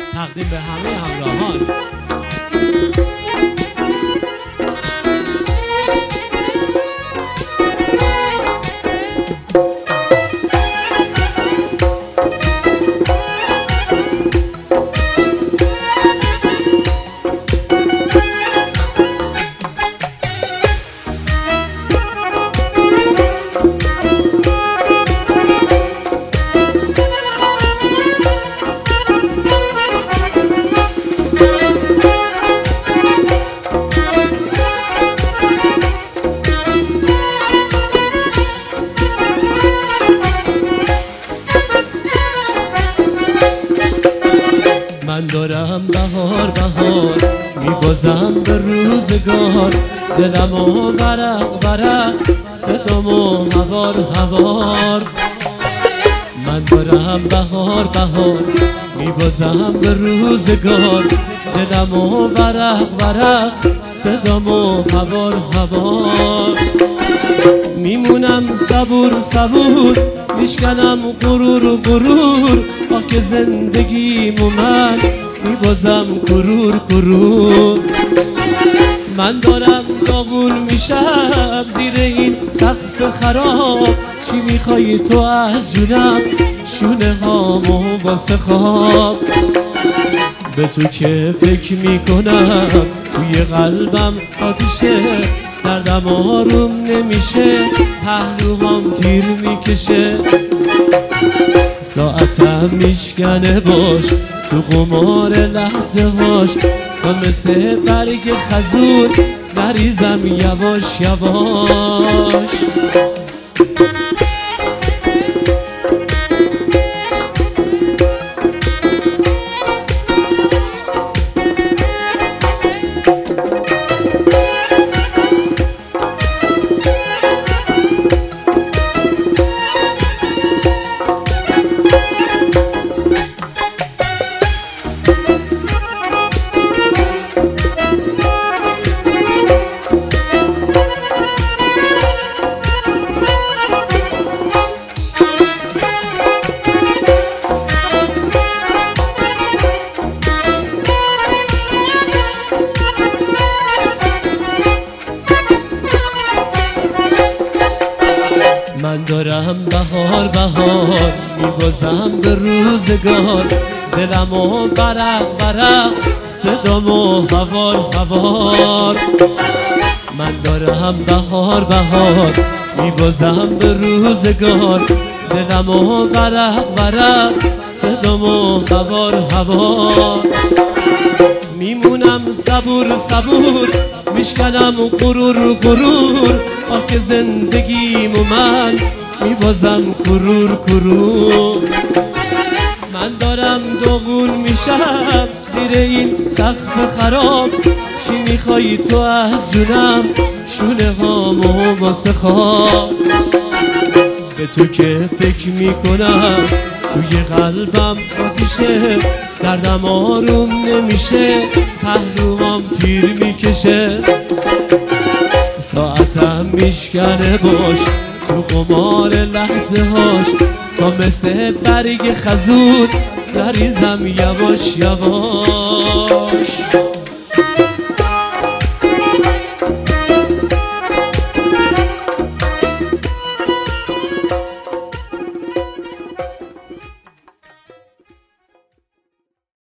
تقدیم به همه همراهان. من دارم بهار بهار میبازم به روزگار، دلمو ورق ورق صدامو هوار هوار. من دارم بهار بهار میبازم به روزگار، دلمو ورق ورق صدامو هوار هوار. میمونم صبور صبور میشکنم غرور غرور، خاک زندگیمو من میبازم کرور کرور. من دارم داغون میشم زیر این سقف خراب، چی میخوای تو از جونم شونه هامو واسه خواب. به تو که فکر میکنم توی قلبم آتیشه، دردم آروم نمیشه پهلوهام تیر میکشه. ساعتم میشکنه باش تو قمار لحظه هاش، تا مثل برگ خزور نریزم یواش یواش. من دارم بهار بهار میبازم به روزگار، دلمو ورق ورق صدامو هوار هوار. من دارم بهار بهار میبازم به روزگار، دلمو ورق ورق صدامو هوار هوار. میمونم صبور صبور میشکنم غرور غرور، خاک زندگیمو من میبازم کرور کرور. من دارم داغون میشم زیر این سقف خراب، چی میخوای تو از جونم شونه هامو واسه خواب. به تو که فکر میکنم توی قلبم آتیشه، دردم آروم نمیشه پهلوهام تیر میکشه. ساعتم میشکنه باش تو قمار لحظه هاش، تا مثل برگ خزور نریزم یواش یواش.